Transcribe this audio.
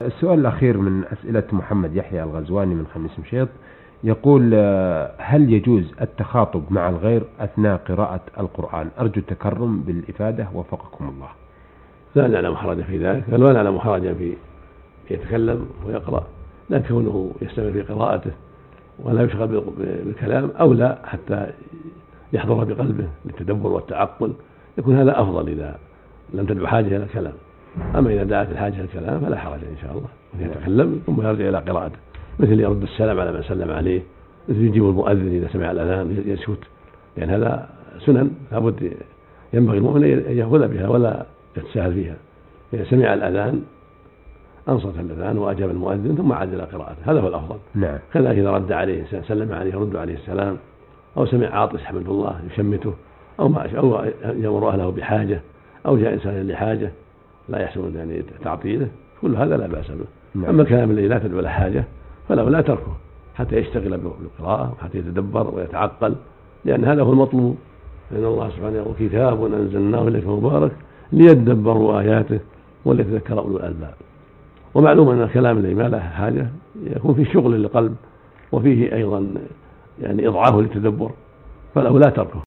السؤال الأخير من أسئلة محمد يحيى الغزواني من خميس مشيط، يقول هل يجوز التخاطب مع الغير أثناء قراءة القرآن؟ أرجو التكرم بالإفادة وفقكم الله. لا نعلم حرجا في ذلك، بل ولا نعلم حرجا في يتكلم ويقرأ، لا كونه يستمر في قراءته ولا يشغل بالكلام أولى حتى يحضر بقلبه للتدبر والتعقل، يكون هذا أفضل إذا لم تدعو حاجة إلى الكلام. أما إذا دعت الحاجة إلى الكلام فلا حرج إن شاء الله أن يتكلم ثم يرجع إلى قراءته، مثل يرد السلام على من سلم عليه، مثل يجيب المؤذن إذا سمع الأذان يسكت، لأن هذا سنن لابد ينبغي المؤمن أن يأخذ بها ولا يتساهل فيها. إذا سمع الأذان أنصت الأذان وأجاب المؤذن ثم عاد إلى قراءته، هذا هو الأفضل. نعم. كذلك إذا رد عليه سلم عليه يرد عليه السلام، أو سمع عاطس حمد الله يشمته، أو يأمر أهله بحاجة، أو جاء إنسان لحاجة لا يحسن يعني تعطيله، كل هذا لا بأس به. نعم. أما الكلام الذي لا تدعو له حاجة فله لا تركه حتى يشتغل بالقراءة وحتى يتدبر ويتعقل، لأن هذا هو المطلوب. لأن الله سبحانه يقول كتاب أنزلناه إليك مبارك ليدبروا آياته وليتذكر أولو الألباب. ومعلوم أن الكلام الذي ما له حاجة يكون فيه شغل للقلب وفيه أيضا يعني إضعاف للتدبر، فله لا تركه.